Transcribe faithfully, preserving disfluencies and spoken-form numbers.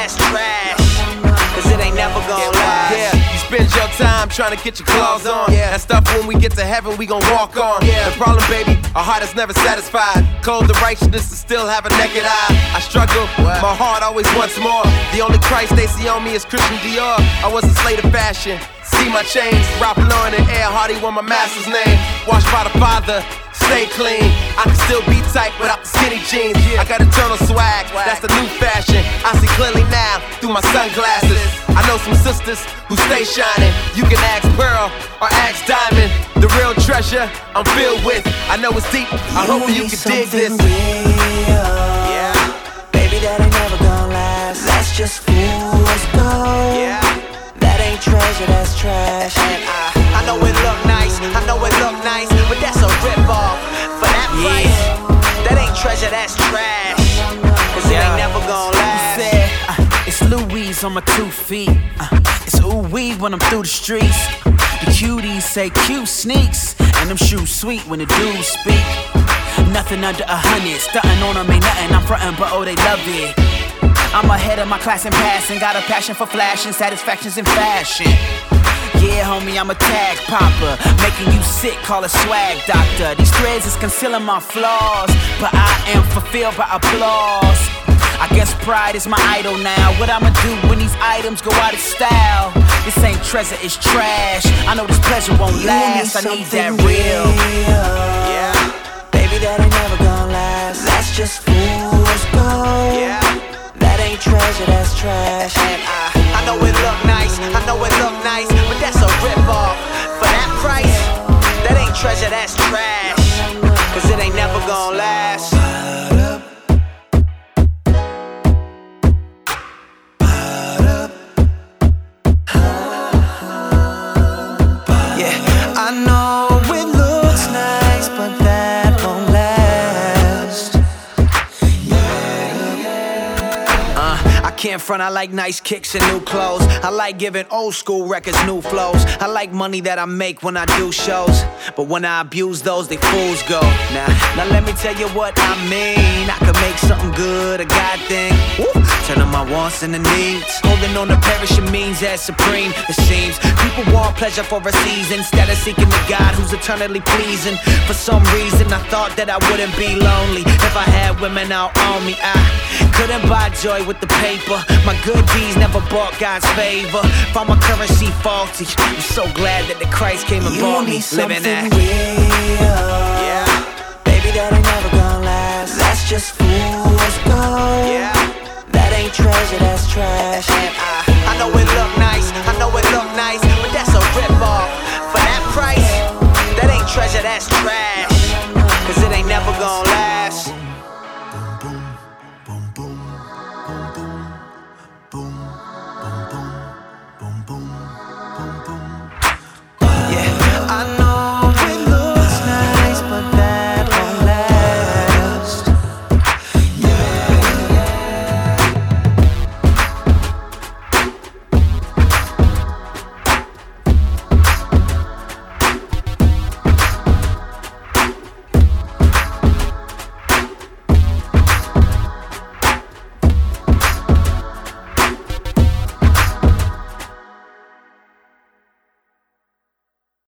that's trash. Cause it ain't never gonna last. Yeah, you spend your time trying to get your claws on. Yeah. That stuff when we get to heaven, we gon' walk on. Yeah. The problem, baby, our heart is never satisfied. Cold the righteousness and still have a naked eye. I struggle, what? My heart always wants more. The only Christ they see on me is Christian Dior. I was a slave to fashion. See my chains, Ralph Lauren and Air Hardy were my master's name. Washed by the Father, stay clean. I can still be tight without the skinny jeans. Yeah. I got eternal swag, that's the new fashion. I see clearly now through my sunglasses. I know some sisters who stay shining. You can ask Pearl or ask Diamond. The real treasure I'm filled with. I know it's deep, I hope you can dig this. Real. Yeah, baby, that ain't never gonna last. Let's just fools go. Yeah. That ain't treasure, that's trash. And I, I know it look nice, I know it look nice, but that's a rip-off. For that price, yeah. That ain't treasure, that's trash. Cause it ain't never gonna last. You said, uh, it's Louise on my two feet. Uh, it's ooh-wee when I'm through the streets. The cuties say cute sneaks, and them shoes sweet when the dudes speak. Nothing under a hundred, stunting on them ain't nothing. I'm frontin', but oh, they love it. I'm ahead of my class in passing, got a passion for flashing, satisfactions in fashion. Yeah, homie, I'm a tag popper, making you sick, call a swag doctor. These threads is concealing my flaws, but I am fulfilled by applause. I guess pride is my idol now. What I'ma do when these items go out of style? This ain't treasure, it's trash. I know this pleasure won't last, I need that real. Yeah, baby, that ain't never gonna last. Let's just fools go. Yeah. That ain't treasure, that's trash. And I, I know it look nice, I know it look nice, but that's a rip-off. For that price, that ain't treasure, that's trash. Cause it ain't never gonna last. Yeah, I know it looks nice, but that won't last. I can't front, I like nice kicks and new clothes. I like giving old school records new flows. I like money that I make when I do shows, but when I abuse those, they fools go. Now, now let me tell you what I mean. I could make something good a God thing. Woo. Turn on my wants and the needs. Holding on to perishing means as supreme. It seems people want pleasure for a season instead of seeking the God who's eternally pleasing. For some reason, I thought that I wouldn't be lonely if I had women out on me. I couldn't buy joy with the paper. My good deeds never bought God's favor. Found my currency faulty. I'm so glad that the Christ came and bought me. Living that real. Yeah, baby, that ain't never gonna last. Let's just fools go. Yeah, that ain't treasure, that's trash. And I, I know it look nice, I know it look nice, but that's a rip-off. For that price, that ain't treasure, that's trash. Cause it ain't never gonna